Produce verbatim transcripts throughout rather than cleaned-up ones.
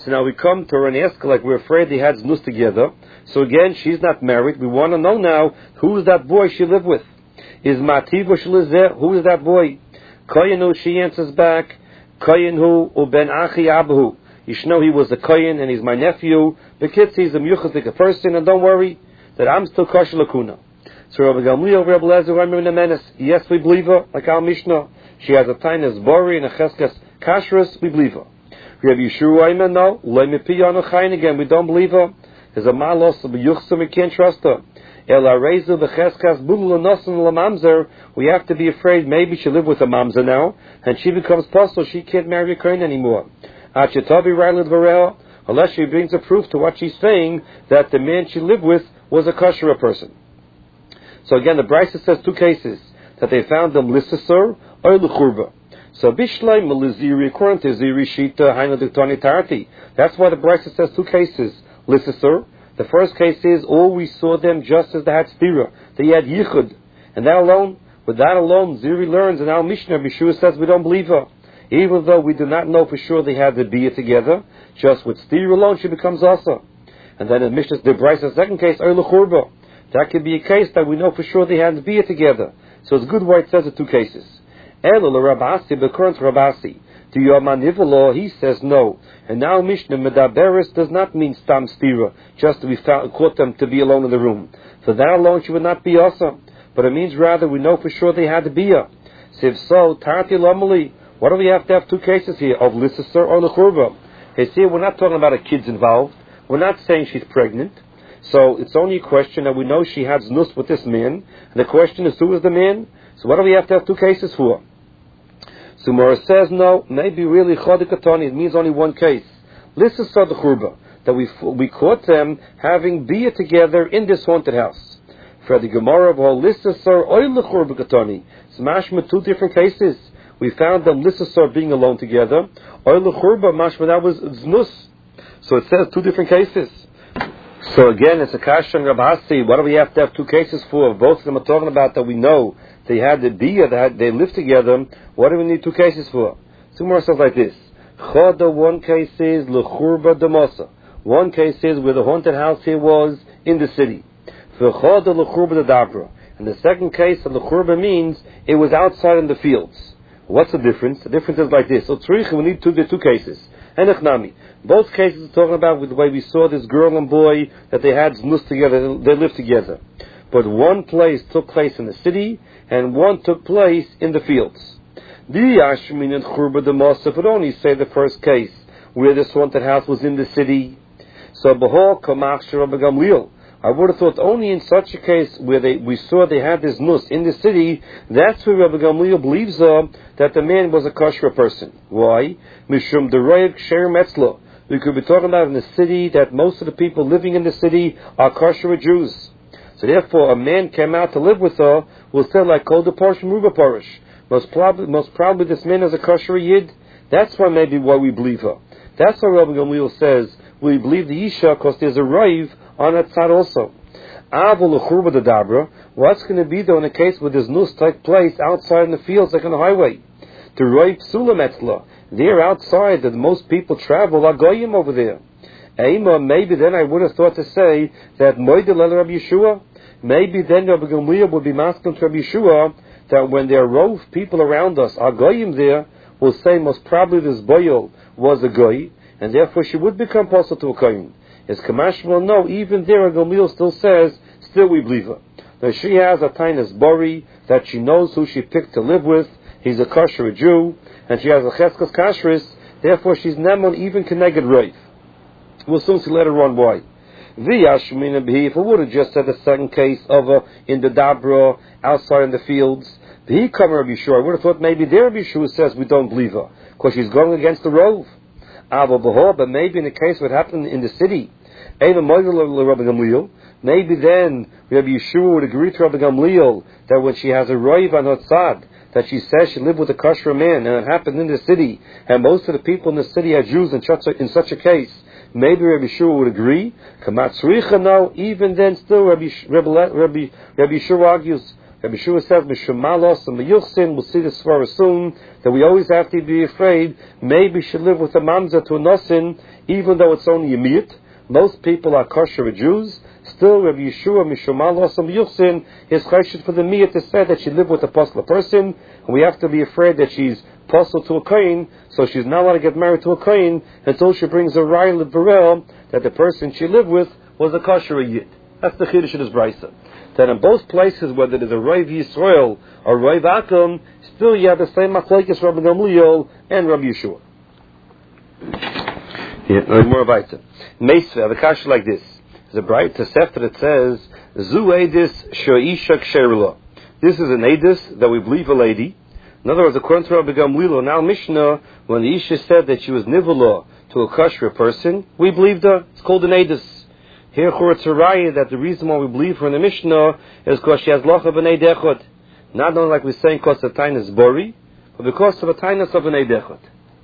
So now we come to her and ask her, like, we're afraid they had znus together. So again, she's not married. We want to know now, who is that boy she lived with? Is Mativo Shlizeh, who is that boy? Koyenu, she answers back, Koyenu uben achi abahu. You should know he was a Koyen and he's my nephew. The kids, he's a miyuchazik, a person, and don't worry that I'm still kosher lakuna. So Rabbi Gamliel, Rabbi Lezer, Rabbi Menes, yes, we believe her, like our Mishnah. She has a tainas bori and a cheskas kashrus, we believe her. Rabbi Yeshua, Amen, no, loy mipiyanu chayin again, we don't believe her. There's a malos, a b'yuchsum, we can't trust her. El arezu b'cheskas bulu l'nosan l'mamzer, we have to be afraid maybe she lived with a mamzer now, and she becomes postal, she can't marry a kohen anymore. Achetavi ra'ilid v'reha, unless she brings a proof to what she's saying, that the man she lived with was a kosher person. So again, the Brisa says two cases, that they found them lissasur or l'churba. So bishlay meliziri, according to ziri shita hainu diktani tarti. That's why the Brisa says two cases, lissasur. The first case is all we saw them just as they had stira, they had yichud, and that alone, with that alone, ziri learns, and our Mishnah Bishua says we don't believe her, even though we do not know for sure they had the bia together. Just with stira alone, she becomes asa. And then the Mishnah, the Brisa, second case, or l'churba. That could be a case that we know for sure they had the bia together. So it's good why it says the two cases. Elo l'Rabasi, but current Rabasi. To Yomanivalo, he says no. And now Mishnah Medaberis does not mean stam stira, just to be found, caught them to be alone in the room. For that alone she would not be awesome. But it means rather we know for sure they had the bia. So if so, Tarti Lomali, what do we have to have two cases here of Lissasur or Lechurba? Hey, see, we're not talking about a kid's involved. We're not saying she's pregnant. So it's only a question that we know she had znus with this man. And the question is, who is the man? So what do we have to have two cases for? So Mora says, no, maybe really chodikatoni, it means only one case. Lissasur the churba, that we we caught them having bia together in this haunted house. For the Gemara of all Lissasur oil lechurba katoni, it's mashma two different cases. We found them Lissasur being alone together. Oil lechurba mashma, that was znus. So it says two different cases. So again, it's a kasha and Rabasi. What do we have to have two cases for? Both of them are talking about that we know they had the bia, they, had, they lived together. What do we need two cases for? Two more says like this. Choda, one case is lechurba demosa. One case is where the haunted house here was in the city. For choda lechurba dedabra. And the second case of lechurba means it was outside in the fields. What's the difference? The difference is like this. So tzrich, we need two, the two cases. And echnami. Both cases are talking about with the way we saw this girl and boy, that they had znus together, they lived together. But one place took place in the city, and one took place in the fields. The Yashmin and Churba de Mosef would only say the first case, where this haunted house was in the city. So Behol Kamach Rabbi Gamliel. I would have thought only in such a case where they we saw they had this nus in the city, that's where Rabbi Gamliel believes uh, that the man was a kosher person. Why? Mishum Deroyev Sher Metzlo. We could be talking about in the city that most of the people living in the city are kosher Jews. So therefore, a man came out to live with her, will say like Kol Deporsh Ruba Porish. Most probably, most probably this man is a kosher Yid. That's why maybe why we believe her. That's why Rabbi Gamliel says we believe the Isha because there's a raiv on that side also. Avol L'churba Dedabra. What's going to be though in a case where there's nus take place outside in the fields like on the highway? To raiv Psula Metzla. There outside that most people travel are goyim over there. Eima, maybe then I would have thought to say that Moedel El Rabbi Yeshua. Maybe then Rabbi Gamliel would be masking to Rabbi Yeshua that when there are rove people around us, are goyim there, will say most probably this boyel was a goy, and therefore she would become possible to a kohen. As Kamash will know, even there Gamliel still says, still we believe her. Now she has a tainas bori, that she knows who she picked to live with, he's a kosher Jew, and she has a cheskas kashris, therefore she's nemon even keneged roif. We'll soon see later on why. If I would have just said the second case of uh, in the Dabra, outside in the fields, the come Rabbi Yeshua, I would have thought maybe there Rabbi Yeshua says we don't believe her, because she's going against the rove. But maybe in the case what happened in the city, maybe then Rabbi Yeshua would agree to Rabbi Gamliel that when she has a rove on her tzad, that she says she lived with a kosher man, and it happened in the city, and most of the people in the city are Jews in such a, in such a case, maybe Rabbi Yeshua would agree. No, even then still Rabbi Rabbi Rabbi, Rabbi Yeshua argues Rabbi Yeshua says, Mishumalos and Meyuchsin, we'll see this svara soon, that we always have to be afraid, maybe she live with a mamza to a nosin, even though it's only a miyut. Most people are kosher Jews. Still, Rabbi Yeshua, Mishumalos and Meyuchsin, is chayshit for the miyut to say that she lived with a posla person, and we have to be afraid that she's posel to a kohen, so she's not allowed to get married to a kohen until she brings a raya l'barel that the person she lived with was a kosher yid. That's the chiddush in his brisa. That in both places, whether it is a Rav Yisrael or Rav Akum, still you have the same machlekes Rabbi Gamliel and Rabbi Yeshua. Yeah, no more about it. Meisve, the kasha like this. There's a bright Tosefta that says, Zu edis sho'isha ksherula. This is an edis that we believe a lady. In other words, according to Rabbi Gamliel, now Mishnah, when the Isha said that she was nivula to a kosher person, we believed her. It's called an edis. Here, it's a raya that the reason why we believe her in the Mishnah is because she has locha b'nei dechot. Not only like we're saying because of tainas bori, but because of a tainas of b'nei dechot.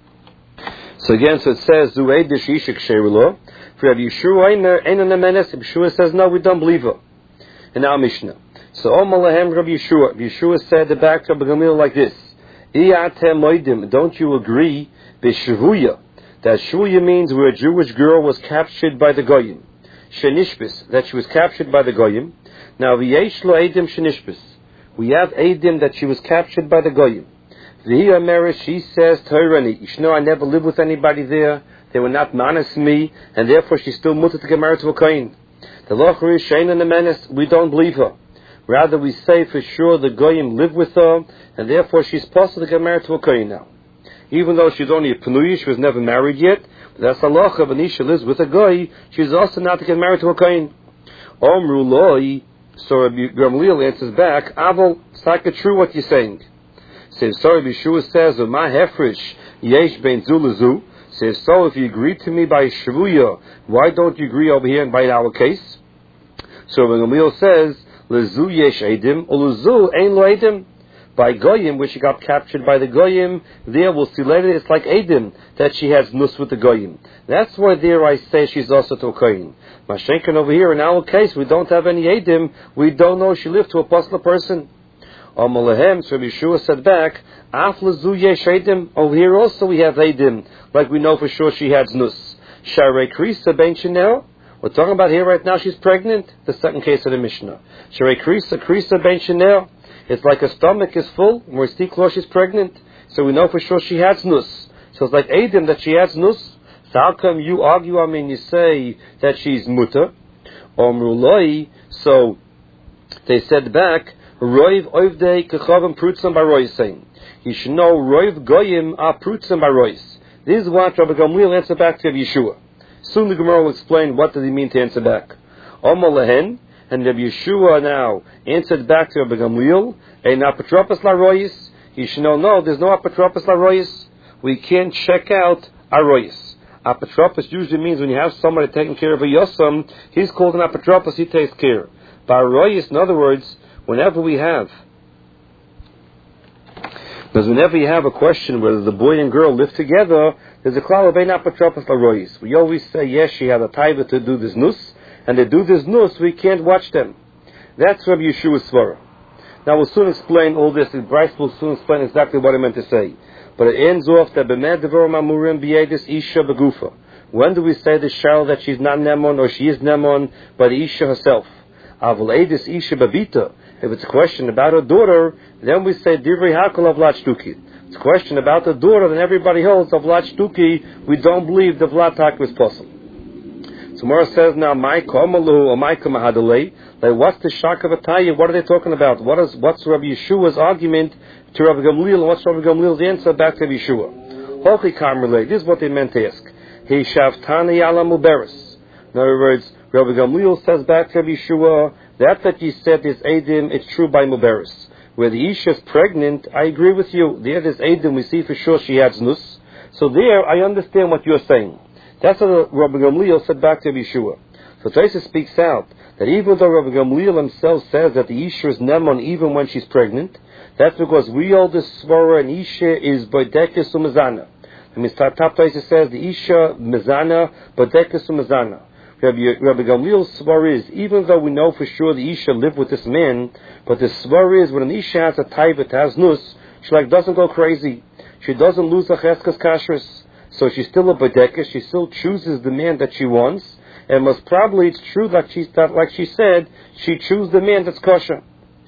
So again, so it says, Zu eidish ishik sherulo. For Rabbi Yeshua, Einan Nemenes, Yeshua says, no, we don't believe her. In our Mishnah. So, Omalahem Rabbi Yeshua. Yeshua said the back to Rabbi Gamliel like this. Iyatem moidim, don't you agree, b'shvuya, that shvuya means where a Jewish girl was captured by the goyim. Shenishbis, that she was captured by the goyim. Now, v'yesh lo edim shenishbis. We have edim that she was captured by the goyim. V'hi ameret, she says, Toirani, you know, I never lived with anybody there. They were not manas me, and therefore she's still mutter to get married to a kohen. The locher is shein and the menace. We don't believe her. Rather, we say for sure the goyim live with her, and therefore she's possible to get married to a kohen now. Even though she's only a penuya, she was never married yet. That's halacha. When Isha lives with a goy, she's also not to get married to a kohen. Omru loi. So Rabbi Gamliel answers back, Aval, it's not true what you're saying. Says, sorry, Yeshua says, Ma hefresh yesh ben zu lezu. Says, so if you agree to me by shvuya, why don't you agree over here and by our case? So Rabbi Gamliel says, lezu yesh edim, or lezu ein lo edim. By goyim, where she got captured by the goyim, there we'll see later it's like edim, that she has nus with the goyim. That's why there I say she's also to a kohen. Mashenkin over here, in our case, we don't have any edim, we don't know she lived to a posla person. Amalehem, so Yeshua said back, Af lezu yesh edim, over here also we have edim, like we know for sure she has nus. Sharei krisa ben shenel, we're talking about here right now, she's pregnant, the second case of the Mishnah. Sharei krisa, krisa ben shenel, it's like her stomach is full, and we're still close she's pregnant, so we know for sure she has nus. So it's like edim that she has nus. So how come you argue, I mean, you say that she's mutter? Omruloi, so they said back, Roiv oivdei kechavim prutzim barois, saying, you should know Roiv goyim are prutzim barois. This is what Rabbi Gamliel answered back to Yeshua. Soon the Gemara will explain what does he mean to answer back. Omar lehen, and Rabbi Yeshua now answered back to Rabbi Gamliel, ein apotropos larois. You should know, no, there's no apotropos larois. We can't check out arois. Apotropos usually means when you have somebody taking care of a yosam, he's called an apotropos, he takes care. But arois, in other words, whenever we have, because whenever you have a question whether the boy and girl live together, there's a klal of ein apotropos larois. We always say, yes, she had a taiva to do this nus, and they do this nus, we can't watch them. That's Rabbi Yeshua's svara. Now we'll soon explain all this, and Bryce will soon explain exactly what I meant to say. But it ends off that b'med devorim amurim b'yedis isha begufa. When do we say the shal that she's not nemon or she is nemon, but the isha herself? Avol edis isha babita. If it's a question about her daughter, then we say divrei hakol of lachtuki. It's a question about the daughter, then everybody holds of lachtuki. We don't believe the vlatak was possible. So Mora says now, my komalu or my kamahadalei. Like, what's the shak of Ataya? What are they talking about? What is what's Rabbi Yeshua's argument to Rabbi Gamliel? And what's Rabbi Gamliel's answer back to Rabbi Yeshua? Hochi kamrele. This is what they meant to ask. He shavtani ala muberis. In other words, Rabbi Gamliel says back to Rabbi Yeshua, that that you said is Eidim, it's true by muberis. Where the Isha is pregnant, I agree with you. There is Eidim, we see for sure she has nus. So there, I understand what you're saying. That's what Rabbi Gamliel said back to Rabbi Yeshua. So Tosfos speaks out that even though Rabbi Gamliel himself says that the Isha is nemon even when she's pregnant, that's because we all the svara and Isha is bodekes umezana. I mean, Top Tosfos says the Isha mezana, bodekes umezana. Rabbi, Rabbi Gamliel's svar is, even though we know for sure the Isha lived with this man, but the svar is, when an Isha has a taiva, has nus, she like doesn't go crazy. She doesn't lose a cheskas kashrus. So she's still a badeka, she still chooses the man that she wants, and most probably it's true like she, that, like she said, she chooses the man that's kosher.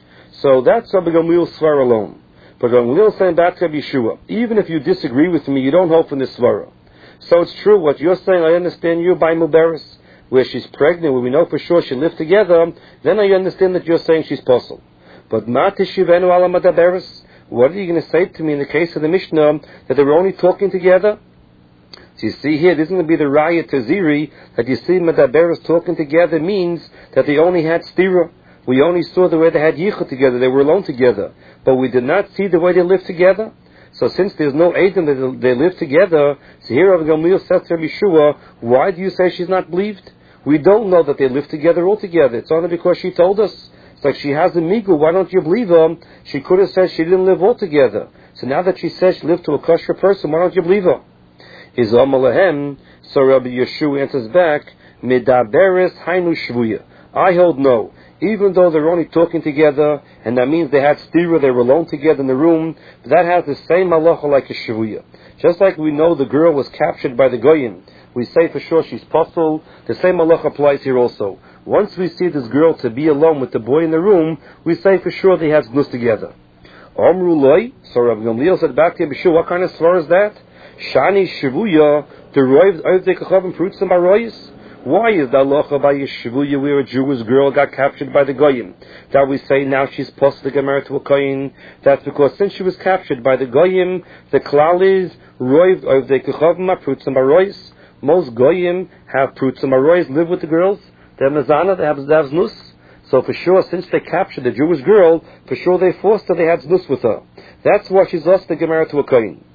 So that's Rabbi Gamliel's svar alone. But Gamliel saying back to Rabbi Yeshua, even if you disagree with me, you don't hope in this svara. So it's true, what you're saying, I understand you by Mubaris, where she's pregnant, where we know for sure she lived together, then I understand that you're saying she's possible. But Ma Tishivenu ala Madaberis, what are you going to say to me in the case of the Mishnah, that they were only talking together? So you see here, this is going to be the Raya Taziri, that you see Madaberis talking together means that they only had stira. We only saw the way they had yichud together, they were alone together. But we did not see the way they lived together. So since there's no Adam that they live together, so here Rabbi Gamliel says to Rabbi Yeshua, why do you say she's not believed? We don't know that they live together altogether. It's only because she told us. It's like she has a migu, why don't you believe her? She could have said she didn't live altogether. So now that she says she lived to a kosher person, why don't you believe her? Is Amalahem, so Rabbi Yeshua answers back, Medaberes hainu shvuya. I hold no. Even though they're only talking together, and that means they had stira, they were alone together in the room, but that has the same halacha like a shavuya. Just like we know the girl was captured by the goyim, we say for sure she's possible, the same halacha applies here also. Once we see this girl to be alone with the boy in the room, we say for sure they had znus together. Omru loy, so Rabbi Gamliel said back to Yeshua, what kind of svar is that? Shani shavuya, the roiv oivdei kachavim fruits and baroyis. Why is the halacha by Yeshvuya where a Jewish girl got captured by the goyim? That we say now she's supposed to get married to a kohen. That's because since she was captured by the goyim, the klal is roiv of the kechavim pruts and marois. Most goyim have pruts and marois live with the girls. They have mazana, they have znus. So for sure, since they captured the Jewish girl, for sure they forced her, they had znus with her. That's why she's lost to get married to a kohen.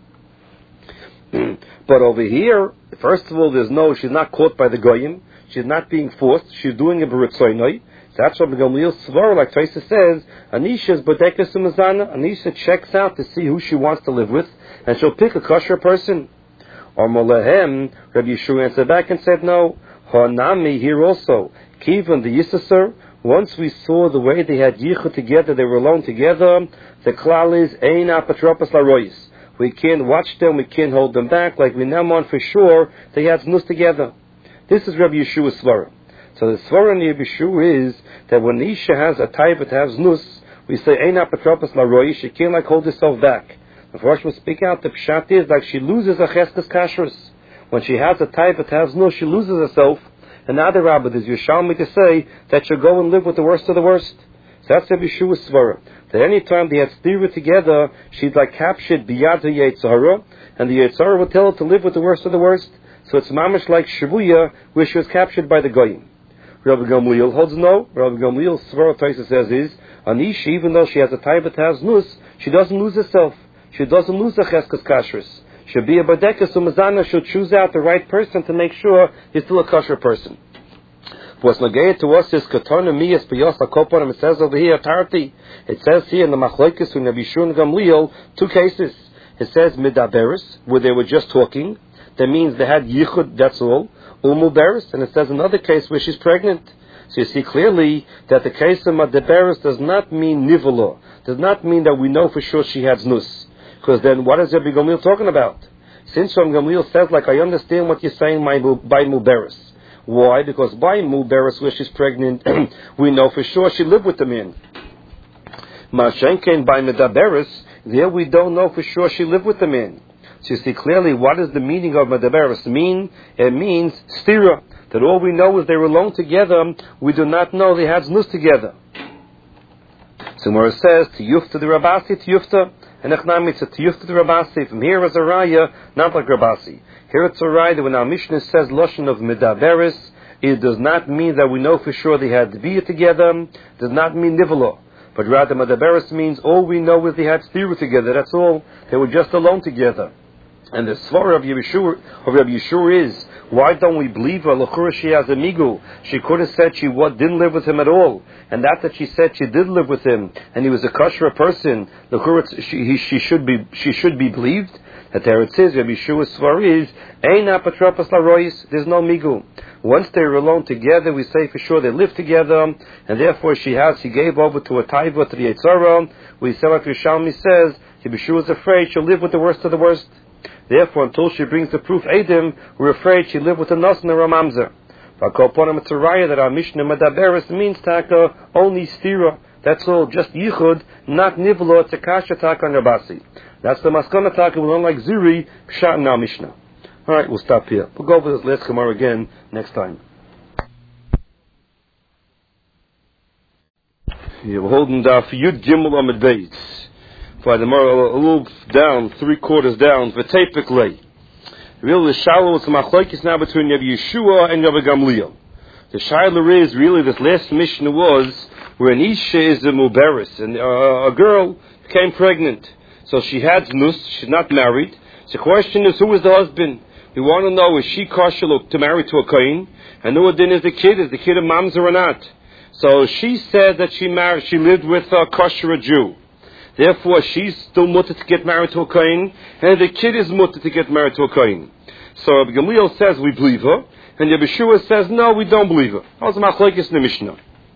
But over here, first of all, there's no, she's not caught by the goyim. She's not being forced. She's doing a b'ritzoynoi. That's what Gamliel's svar, like Taisa says, Anisha is bodekes umazana. Anisha checks out to see who she wants to live with, and she'll pick a kosher person. Or Molahem, Rabbi Yeshua answered back and said, no. Hanami here also. Kivan the Yisasar. Once we saw the way they had yichud together, they were alone together. The klal is ein apotropos larois. We can't watch them, we can't hold them back, like we now want for sure they had znus together. This is Rabbi Yeshua's svara. So the svara in Rabbi Yeshua is that when Isha has a type that has znus, we say ein apotropos larois, she can't like hold herself back. The first we speak out, the pshat is like she loses a cheskas kashrus. When she has a type that has znus, she loses herself. And now the rabbi is Yerushalmi to say that she'll go and live with the worst of the worst. So that's Rabbi Yeshua's svara. That any time they had stira together, she's like captured biyad the Yetzirah, and the Yetzirah would tell her to live with the worst of the worst. So it's mamish like Shavuya, where she was captured by the goyim. Rabbi Gamliel holds no. Rabbi Gamliel's svara Taisa says is, Anish, even though she has a taibat has nus, she doesn't lose herself. She doesn't lose the cheskas kashrus. She'll be a badeka, so mazana, she'll choose out the right person to make sure he's still a kosher person. What's nagaya to us is katana miyas b'yos hakopanim. It says over here tarti. It says here in the machlokes from Rabbi Yeshua and Gamliel two cases. It says midaberis, where they were just talking. That means they had yichud. That's all. Umuberis, and it says another case where she's pregnant. So you see clearly that the case of midaberis does not mean nivula. Does not mean that we know for sure she had znus. Because then what is Rabbi Gamliel talking about? Since Rabbi Gamliel says like I understand what you're saying by muberis. Why? Because by Muberis, where she's pregnant, we know for sure she lived with the man. Mashenken by Medaberis, there we don't know for sure she lived with the man. So you see clearly what does the meaning of Medaberis mean? It means stira. That all we know is they were alone together. We do not know they had znus together. So where it says, Tiyufta the Rabasi, Tiyufta, and Echnami, it's a Tiyufta the Rabasi. From here is a Raya, not like Rabasi. Here it's a right that when our Mishnah says Lashon of Medaberis, it does not mean that we know for sure they had to be together. It does not mean Nivela. But rather Medaberis means all we know is they had stira together. That's all. They were just alone together. And the svara of Yeshua, of Rabbi Yeshua is, why don't we believe her? L'chura she has a migu. She could have said she what, didn't live with him at all. And that that she said she did live with him, and he was a kosher person. L'chura she, he, she should be she should be believed. At Eretz says, Rabbi Yeshua Svar is, Ein apotropos larois, there's no migu. Once they're alone together, we say for sure they live together, and therefore she has, she gave over to a taiva, to the Yetzirah. We say like Rishalmi says, Rabbi Yeshua is afraid she'll live with the worst of the worst. Therefore, until she brings the proof Eidim, we're afraid she'll live with the Nas and the Ramamzer. V'akoponim it's a raya that our Mishnah Medaberes means taka only stira. That's all, just yichud, not nivlo. It's a kasha taka on Rabasi. That's the maskana taka. We don't like ziri pshat in our Mishnah. All right, we'll stop here. We'll go over this last Gemara again next time. You're holding down for Yud Gimel Amid Beis. For the Gemara a little down, three quarters down. V'tepik really, the shallow is the machlokes now between Rabbi Yeshua and Rabbi Gamliel. The shaila is really this last Mishnah was where an isha is a muberis, and uh, a girl became pregnant, so she had znus, she's not married. So the question is, who is the husband? We want to know, is she kosher to marry to a kohen? And who then is the kid? Is the kid a mamzer or not? So she said that she married, she lived with a kosher a Jew. Therefore, she's still mutter to get married to a kohen, and the kid is mutter to get married to a kohen. So Rabbi Gamliel says we believe her, and Rabbi Yeshua says no, we don't believe her. That was the machlokes in the Mishnah.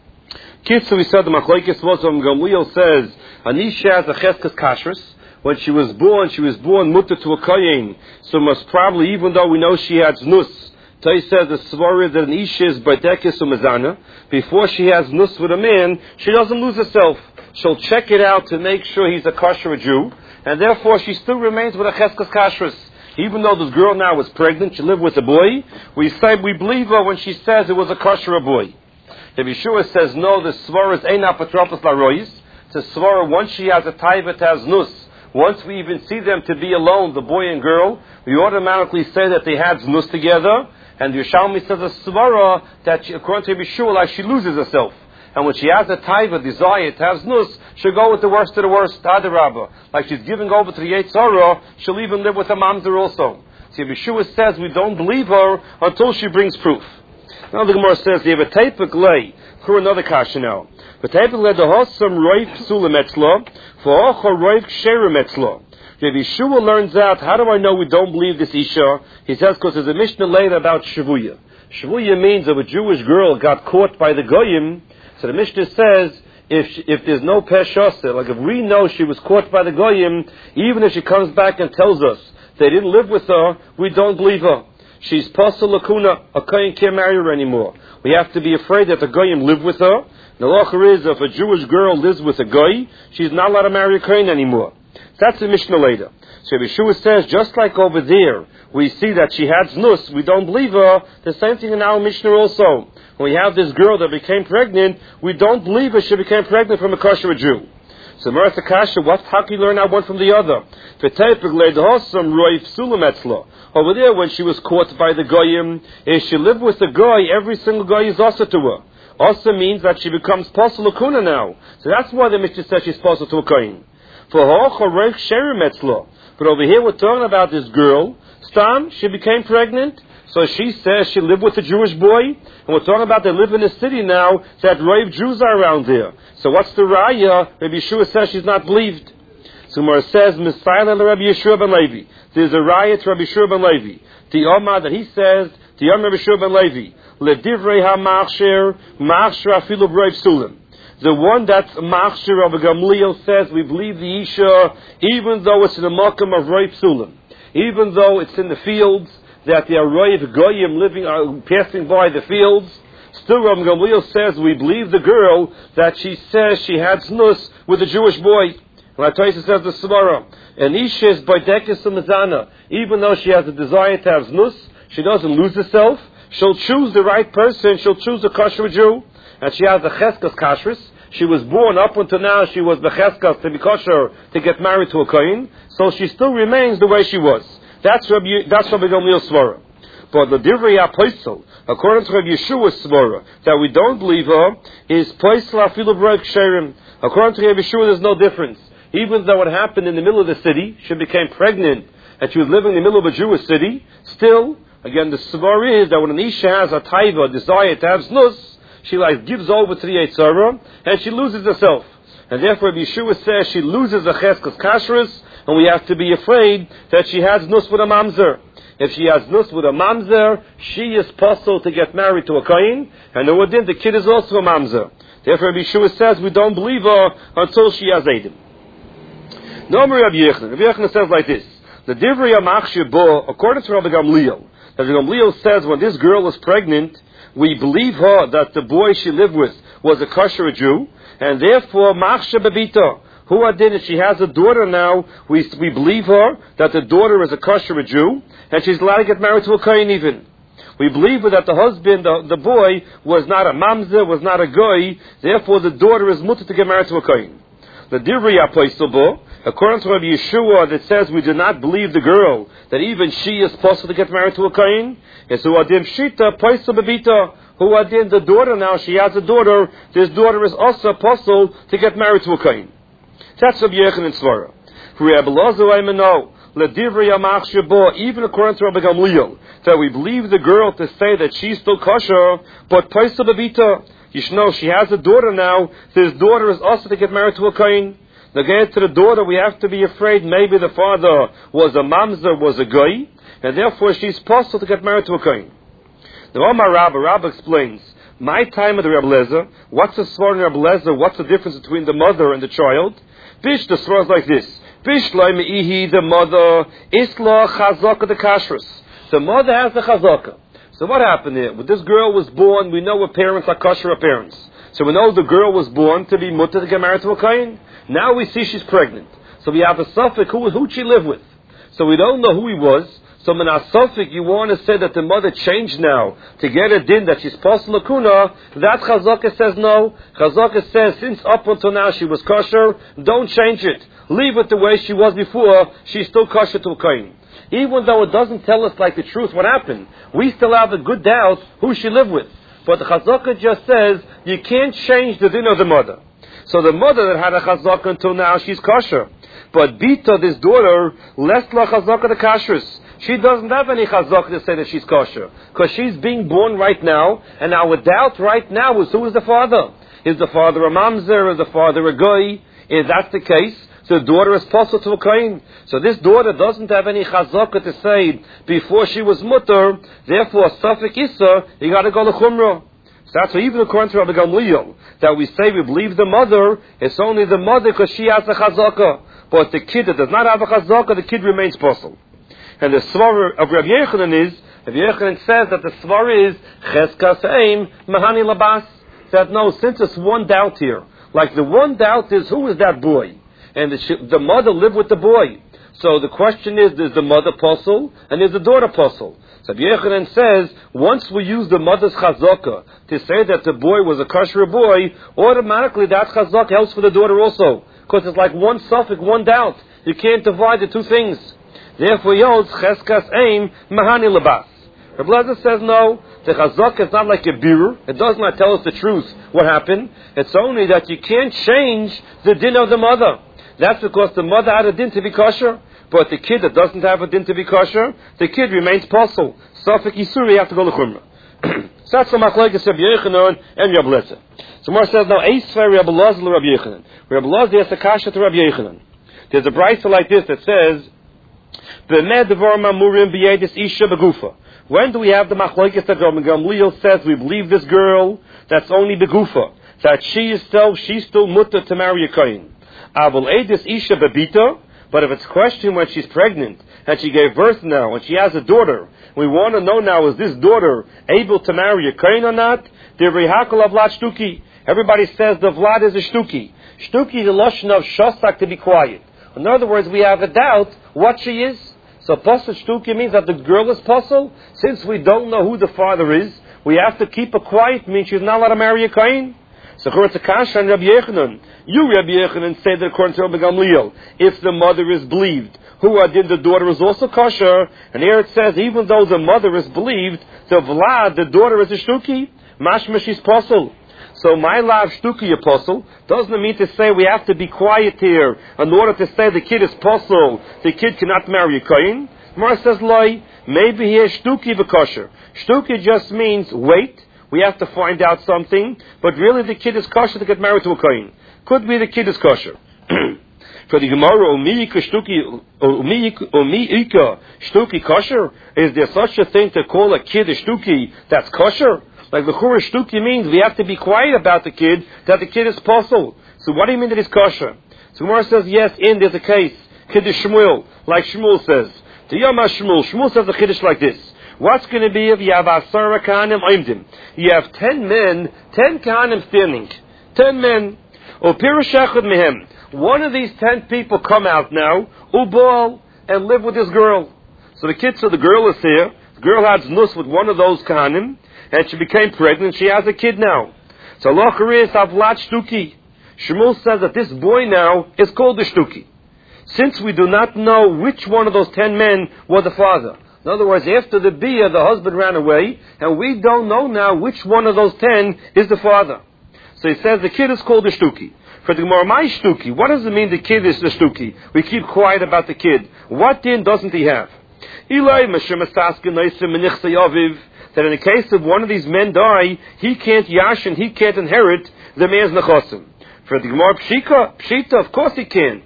Kitzu, we said the machlokes was Rabbi Gamliel says Anisha has a cheskes kashrus. When she was born, she was born mutter to a kohen, so most probably, even though we know she had znus, Tay says the svara that an isha is b'dekis umazana. Before she has nus with a man, she doesn't lose herself. She'll check it out to make sure he's a kosher Jew, and therefore she still remains with a cheskes kashrus. Even though this girl now was pregnant, she lived with a boy, we say we believe her when she says it was a kosher boy. If Yeshua says no, the svara is ein apotropos larois. The svara, once she has a taiva to has nus, once we even see them to be alone, the boy and girl, we automatically say that they had nus together. And the Yerushalmi says a svara that she, according to Yeshua, like she loses herself. And when she has a taiva, desire to have nus, she'll go with the worst of the worst, Adarabba. Like she's giving over to the Yetzirah, she'll even live with a mamzer also. So Yeshua says we don't believe her until she brings proof. Now the Gemara says, you have a tepik lay, for another kasha now. The tepik lay the hosam roif psulim etzla, for ocha roif ksherim etzla. Rabbi Yeshua learns out, how do I know we don't believe this Isha? He says, because there's a Mishnah later about Shavuya. Shavuya means if a Jewish girl got caught by the Goyim, so the Mishnah says, if she, if there's no Peshasa, like if we know she was caught by the Goyim, even if she comes back and tells us they didn't live with her, we don't believe her. She's Pasal Lakuna, a Kohen can't marry her anymore. We have to be afraid that the Goyim live with her. The law is, if a Jewish girl lives with a Goy, she's not allowed to marry a Kohen anymore. That's the Mishnah later. So Yeshua says, just like over there, we see that she had znus, we don't believe her, the same thing in our Mishnah also. When we have this girl that became pregnant, we don't believe her, she became pregnant from a kosher Jew. So Martha Kasha, what, how can you learn out one from the other? Over there, when she was caught by the Goyim, if she lived with the Goy, every single Goy is also to her. Also means that she becomes Pasal Lakuna now. So that's why the Mishnah says she's Pasal to a Kohen. For But over here we're talking about this girl. Stam, she became pregnant. So she says she lived with a Jewish boy. And we're talking about they live in a city now that Rave Jews are around there. So what's the raya? Rabbi Yeshua says she's not believed. So Gemara says, Messiah Rabbi Yeshua ben Levi. There's a raya to Rabbi Yeshua ben Levi. The Omar that he says, the Omar Rabbi Yeshua ben Levi. Ledivrei ha-machsher, machsher afilu b'rov sulim. The one that's Machshir of Gamliel says we believe the Isha, even though it's in the Makam of Rov Sulim, even though it's in the fields that the Rov Goyim living are passing by the fields. Still, Rav Gamliel says we believe the girl that she says she had znus with a Jewish boy. And Taisa says the Svara, and Isha is b'dekis umazana. Even though she has a desire to have znus, she doesn't lose herself. She'll choose the right person. She'll choose a kosher Jew. And she has a cheskes kashrus. She was born up until now, she was the cheskes to be kosher to get married to a kohen. So she still remains the way she was. That's Rabbi, that's Rabbi Gamliel's svara. But the divrei apostle, according to Rabbi Yeshua's svara, that we don't believe her, is poisel afilu b'rov ksherim. According to Rabbi Yeshua, there's no difference. Even though it happened in the middle of the city, she became pregnant, and she was living in the middle of a Jewish city, still, again, the svara is that when an isha has a taiva, a desire to have znus, she like gives over to the Yetzirah, and she loses herself. And therefore Yeshua says she loses the cheskes kashrus, and we have to be afraid that she has nus with a mamzer. If she has nus with a mamzer, she is possible to get married to a kohen, and the within the kid is also a mamzer. Therefore, Rabbi Yeshua says we don't believe her until she has edim. No, Rabbi Yochanan. Rabbi Yochanan says like this: the divrei amachshir bo, according to Rabbi Gamliel, Rabbi Gamliel says when this girl was pregnant, we believe her that the boy she lived with was a kosher Jew, and therefore machshir bebita. Who did it? She has a daughter now. We we believe her that the daughter is a kosher Jew, and she's allowed to get married to a kohen even. We believe that the husband, the, the boy, was not a mamzer, was not a goy. Therefore, the daughter is mutter to get married to a kohen. The divrei apostle, according to Rabbi Yeshua, that says we do not believe the girl that even she is possible to get married to a kohen. And so adim shita apostle bebita. Who adim the daughter now? She has a daughter. This daughter is also apostle to get married to a kohen. That's Rabbi Yochanan Svara. For Rabbi Elazar, I know. L'divrei amachshir bo, even according to Rabbi Gamliel, that we believe the girl to say that she's still kosher, but paisa bebita, you should know she has a daughter now. This daughter is also to get married to a kohen. Again, to the daughter, we have to be afraid maybe the father was a mamzer, was a goy, and therefore she's possible to get married to a kohen. The Omar Rabba, Rabba explains, my time of the Rabbi Lezer, what's the svar in Rabbi Lezer, what's the difference between the mother and the child? Bish, the svar is like this. Bishloi me'ihi, the mother, isla chazaka the kashrus. The mother has the chazaka. So what happened here? When this girl was born, we know her parents are kosher parents. So we know the girl was born to be mutter to get married to a kohen. Now we see she's pregnant. So we have a suffix, who who'd she live with? So we don't know who he was. So in our suffix, you want to say that the mother changed now to get a din that she's post lakuna. That chazaka says no. Chazaka says since up until now she was kosher, don't change it. Leave it the way she was before. She's still kosher to a kohen. Even though it doesn't tell us like the truth what happened, we still have a good doubt who she lived with. But the chazaka just says you can't change the din of the mother. So the mother that had a chazaka until now, she's kosher. But Bita, this daughter, less la chazaka the kashrus. She doesn't have any chazaka to say that she's kosher. Because she's being born right now, and our doubt right now is who is the father? Is the father a mamzer? Is the father a goy? If that's the case, so the daughter is possible to a kohen. So this daughter doesn't have any chazaka to say before she was mutter. Therefore, safek issa, you got to go to chumrah. So that's why even according to Rabbi Gamliel, that we say we believe the mother, it's only the mother because she has a chazaka. But the kid that does not have a chazaka, the kid remains possible. And the svar of Rabbi Yochanan is, Rabbi Yochanan says that the svar is cheskas eim mahani labas. That no, since it's one doubt here, like the one doubt is who is that boy, and the, the mother lived with the boy. So the question is, is the mother apostle and is the daughter apostle? So Rabbi Yochanan says once we use the mother's chazaka to say that the boy was a kosher boy, automatically that chazaka helps for the daughter also, because it's like one suffix, one doubt. You can't divide the two things. Therefore, yolds cheskas eim mahani labas. Rabbi Lezer says no. The chazaka is not like a birur. It does not tell us the truth. What happened? It's only that you can't change the din of the mother. That's because the mother had a din to be kosher, but the kid that doesn't have a din to be kosher, the kid remains possible. Safek Yisur, you have to go to chumrah. So that's the machlokes Rabbi Yochanan and Rabbi Lezer. So Mar says now, Eisver Rabbi Lezer Rabbi Yochanan. Rabbi Lezer has a kasha to Rabbi Yochanan. There's a brayso like this that says, B'med devar mamurim b'yedis isha begufa. When do we have the machlokes that Rabbi Gamliel says we believe this girl that's only begufa, that she is still she's still mutter to marry a kohen? Avol edis isha bebita. But if it's questioned when she's pregnant and she gave birth now and she has a daughter, we want to know now, is this daughter able to marry a kohen or not? Divrei hakol avlat shtuki. Everybody says the vlad is a shtuki. Shtuki is the lashon of shosak, to be quiet. In other words, we have a doubt what she is. So pasal shtuki means that the girl is pasal. Since we don't know who the father is, we have to keep her quiet. Means she's not allowed to marry a kohen. So according to Kasha and Rabbi Yochanan, you Rabbi Yochanan say that according to Rabbi Gamliel, if the mother is believed, who did the daughter is also kosher, and here it says even though the mother is believed, the vlad, the daughter is a shtuki, mashma she's pasal. So my lav shtuki apostle doesn't mean to say we have to be quiet here in order to say the kid is pasal, the kid cannot marry a kohen. Mar says loy, maybe he is shtuki v'kosher. Shtuki just means wait. We have to find out something, but really the kid is kosher to get married to a kohen. Could be the kid is kosher. For the Gemara, Umiyika shtuki, Umiyika shtuki kosher? Is there such a thing to call a kid a shtuki that's kosher? Like the Chura shtuki means we have to be quiet about the kid, that the kid is possible. So what do you mean that he's kosher? So Gemara says, yes, in there's a case, Kiddush Shmuel, like Shmuel says. To Yoma Shmuel, Shmuel says a Kiddush like this. What's going to be if you have Asara Kahanim Oimdim? You have ten men, ten Kahanim standing. Ten men. O Pirush Echad Mehem. One of these ten people come out now, Ubal, and live with this girl. So the kid, so the girl is here. The girl has nus with one of those Kahanim, and she became pregnant. She has a kid now. So Allah is Avlat Shtuki. Shmuel says that this boy now is called the Shtuki, since we do not know which one of those ten men was the father. In other words, after the Bia, the husband ran away, and we don't know now which one of those ten is the father. So he says the kid is called the Shtuki. For the Gemara, my Shtuki, what does it mean the kid is the Shtuki? We keep quiet about the kid. What din doesn't he have? That in the case of one of these men die, he can't yashin, he can't inherit the man's nechosim. For the Gemara, Pshika, Pshita, of course he can't.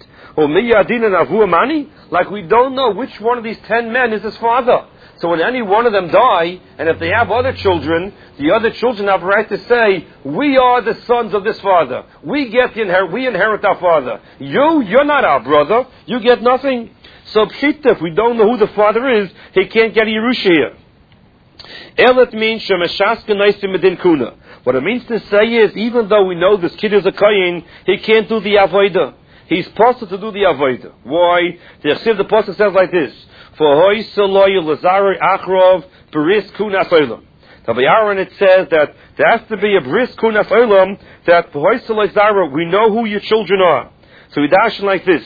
Like we don't know which one of these ten men is his father. So when any one of them die, and if they have other children, the other children have a right to say, we are the sons of this father. We get the inher- we inherit our father. You, you're not our brother. You get nothing. So Pshita, if we don't know who the father is, he can't get a Yerusha here. Elet means Shemeshaska Naisim Medin Kuna. What it means to say is, even though we know this kid is a Kayin, he can't do the Avodah. He's supposed to do the Avodah. Why? The Chsiv, the Pasuk says like this: For Hoi Saloy Lazari Achrov Beris Kunas Olam. Now by Aaron it says that there has to be a Beris Kunas Olam, that for Hoi Saloy Zara, we know who your children are. So we dash like this: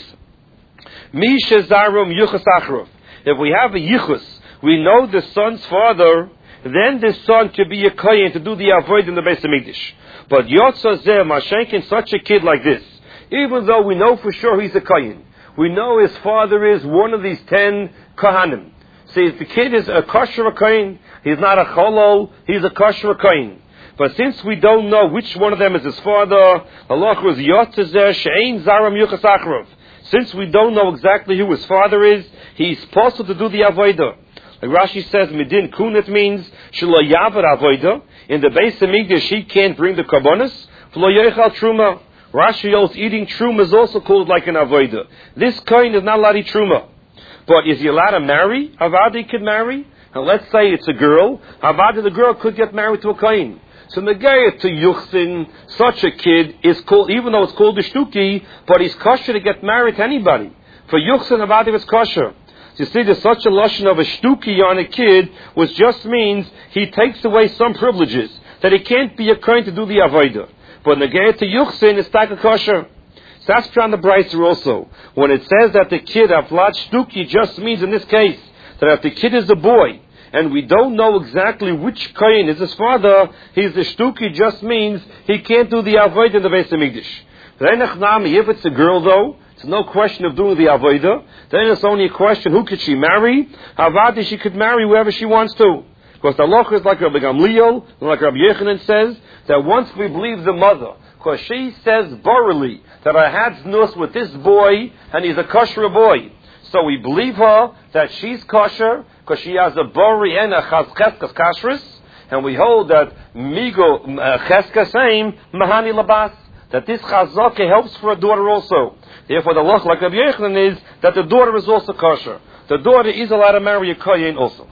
Misha Zarum Yuchas Achrov. If we have a Yichus, we know the son's father, then the son could be a Kayin to do the Avodah in the Beis Hamikdash. But Yotza Zeh Mashenkin, such a kid like this, even though we know for sure he's a Kayin, we know his father is one of these ten Kahanim. See, if the kid is a kosher Kayin, he's not a Cholol, he's a kosher Kayin. But since we don't know which one of them is his father, Allah was Yotzeh She'ein Zaram Yuchas Achrov. Since we don't know exactly who his father is, he's possible to do the Avodah. Like Rashi says, Medin Kunet means Shelo Yavar Avodah. In the Beis Hamikdash, he can't bring the Karbonos. V'lo Yochal Truma. Rashi knows eating truma is also called like an avodah. This kind is not allowed to eat truma. But is he allowed to marry? Avadi could marry. And let's say it's a girl. Avadi, the girl, could get married to a kain. So negayah to yuchsin, such a kid is called, even though it's called a shtuki, but he's kosher to get married to anybody. For yuchsin, avadi is kosher. So you see, there's such a lashon of a shtuki on a kid, which just means he takes away some privileges, that he can't be a kain to do the avodah. But negayah to yuchsin is taka kosher. So that's on the Braiser also. When it says that the kid avlat shtuki just means in this case that if the kid is a boy and we don't know exactly which kain is his father, he's a shtuki just means he can't do the avodah in the Beis Hamikdash. If it's a girl though, it's no question of doing the avodah. Then it's only a question, who could she marry? Havadi, she could marry whoever she wants to. Because the halacha is like Rabbi Gamliel, like Rabbi Yechanan says, that once we believe the mother, because she says borally that I had znus with this boy and he's a kosher boy, so we believe her that she's kosher because she has a bori and a cheskas kashrus, and we hold that migo cheskas same mahani labas, that this chazaka helps for a daughter also. Therefore, the halacha like Rabbi Yechanan is that the daughter is also kosher. The daughter is allowed to marry a kohen also.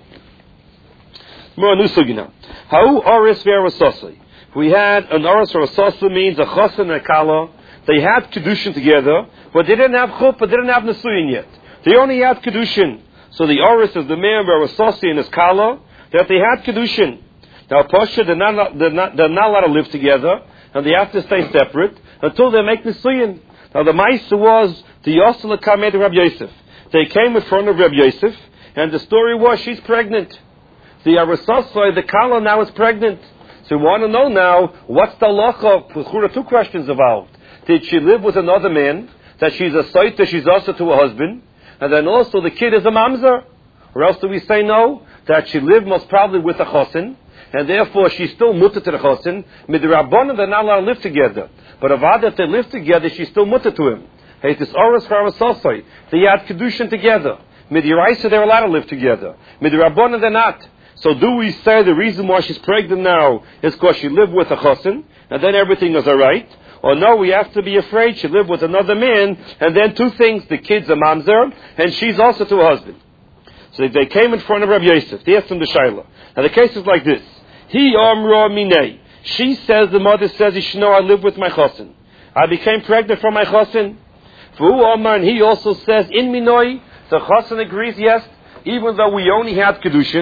More nusugina. How oris verasosai. We had an oris verasosai means a chassan and a kala. They had kedushin together, but they didn't have chuppah, they didn't have nesuyin yet. They only had kedushin. So the oris is the man verasosai and his kala that they had kedushin. Now pasha they're not they're not they're not allowed to live together, and they have to stay separate until they make nesuyin. Now the ma'isa was the yosel kamed Rabbi Yosef. They came in front of Rabbi Yosef, and the story was she's pregnant. The Arasosai, the Kala now is pregnant. So we want to know now, what's the halacha? There are two questions involved. Did she live with another man? That she's a saita, she's also to a husband? And then also the kid is a mamzer? Or else do we say no? That she lived most probably with a chosin, and therefore she's still mutter to the chosin. Midrabanan, they're not allowed to live together. But avad, if they live together, she's still mutter to him. Hey, this Oros Charavasosai. They had Kedushin together. Midiraisa, they're allowed to live together. Midirabona, they're not. So do we say the reason why she's pregnant now is because she lived with a chosin, and then everything is alright? Or no, we have to be afraid she lived with another man, and then two things, the kid's a mamzer, and she's also to a husband. So they came in front of Rabbi Yosef. They asked him the Shaila. Now the case is like this. He amra minei. She says, the mother says, you should know I live with my chosin. I became pregnant from my chosin. V'hu amar, and he also says, in minoi, the chosin agrees, yes, even though we only had kedushin.